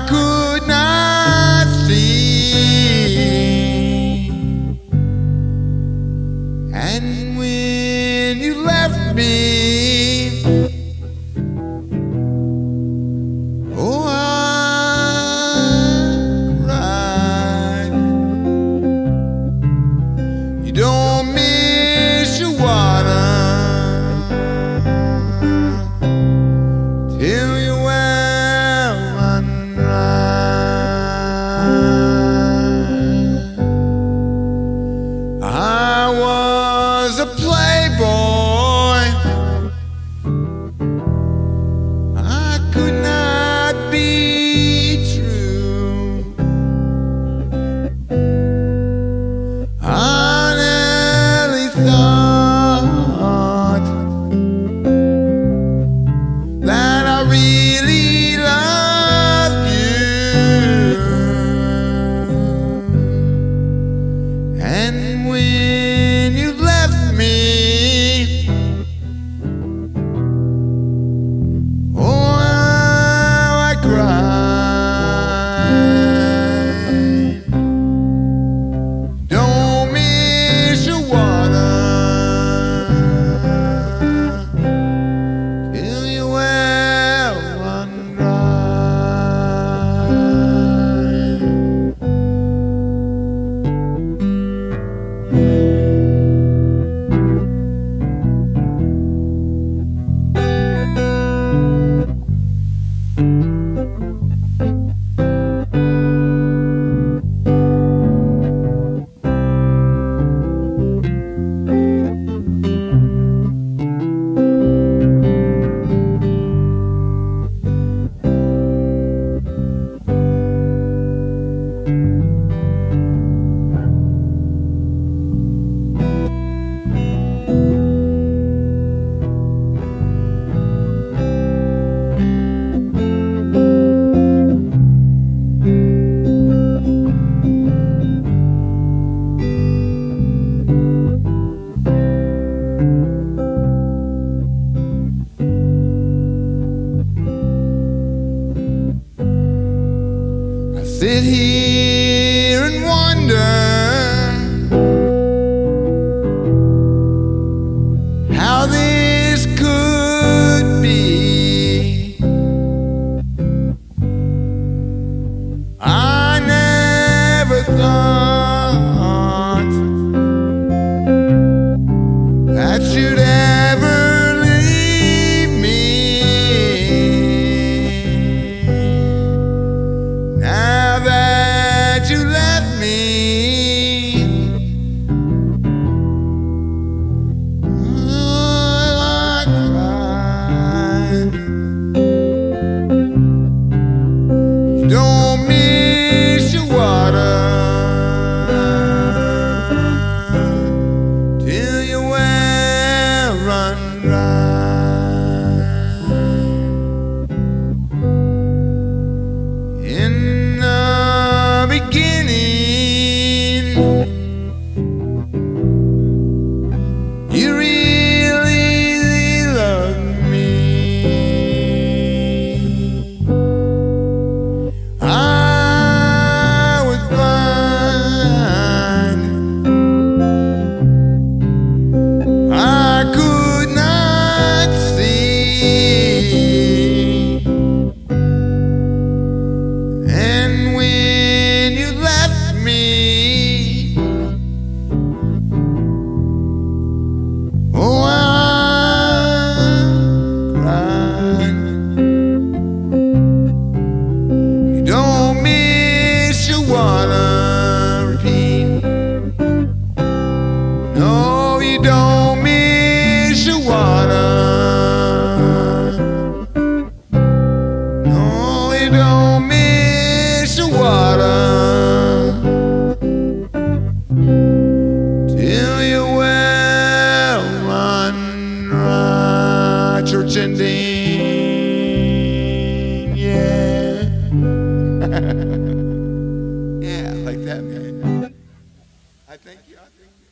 could not see. And when you left me, oh, I cried. You don't miss your water till you well run dry. I was a playboy. I could not be true. I nearly thought that I really loved you. And when you left me, oh, how I cried. Don't miss your water till you well run dry. I sit here and wonder how this could be. I never thought that you'd ever leave me. Now that you left me, oh, I cried. You don't miss your water till you well run dry. In the beginning, you really loved me. I was blind. I could not see. And when you left me, oh, I cried. You don't miss your water, repeat. No, you don't miss your water. No, you don't miss your water till you well run dry. Church ending, yeah. Yeah, like that, man. I thank you.